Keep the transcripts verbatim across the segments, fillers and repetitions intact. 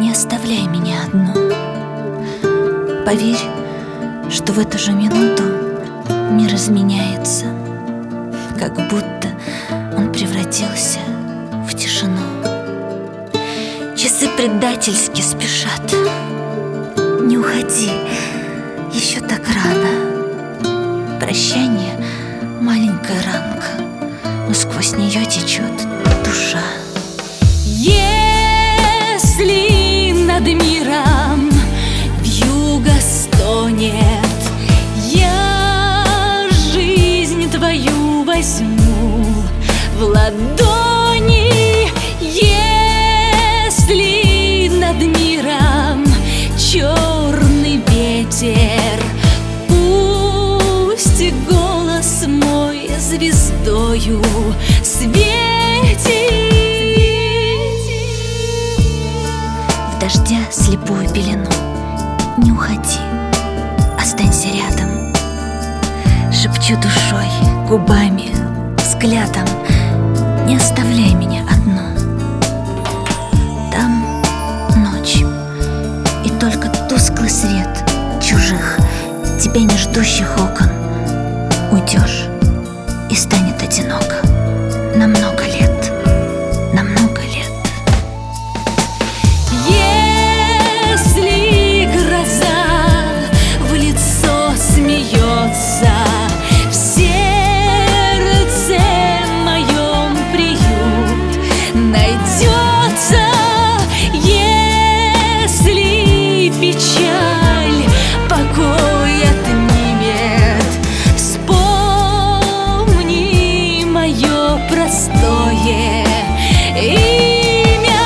Не оставляй меня одну. Поверь, что в эту же минуту мир изменяется, как будто он превратился в тишину. Часы предательски спешат. Не уходи, еще так рано. Прощание — маленькая ранка, но сквозь нее течет душа. Если над миром вьюга стонет, я жизнь твою возьму в ладони. Если над миром черный ветер, пусть голос мой звездою светит. В дождя слепую пелену не уходи, останься рядом. Шепчу душой, губами, взглядом: не оставляй меня одну. Там ночь, и только тусклый свет чужих, тебя не ждущих окон. Уйдешь, и станет одиноко на много лет, на много лет. Если гроза в лицо смеется, в сердце моем приют найдется. Если печаль покой отнимет, вспомни мое простое имя.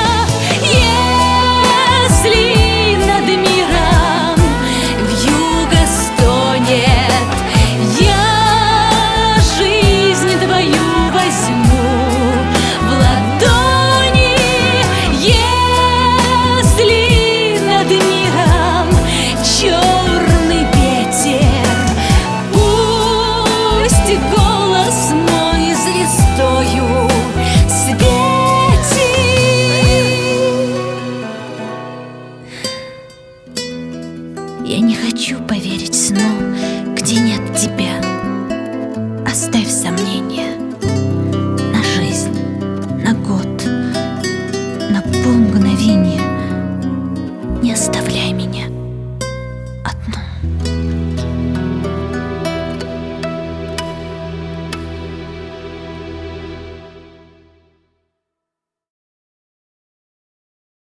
Если над миром вьюга стонет, я жизнь твою возьму в ладони. Если над миром черный ветер, пусть голос мой звездою светит. Я не хочу поверить сну, где нет тебя. Оставь сомнения на жизнь, на год, на полмгновения. Не оставляй меня.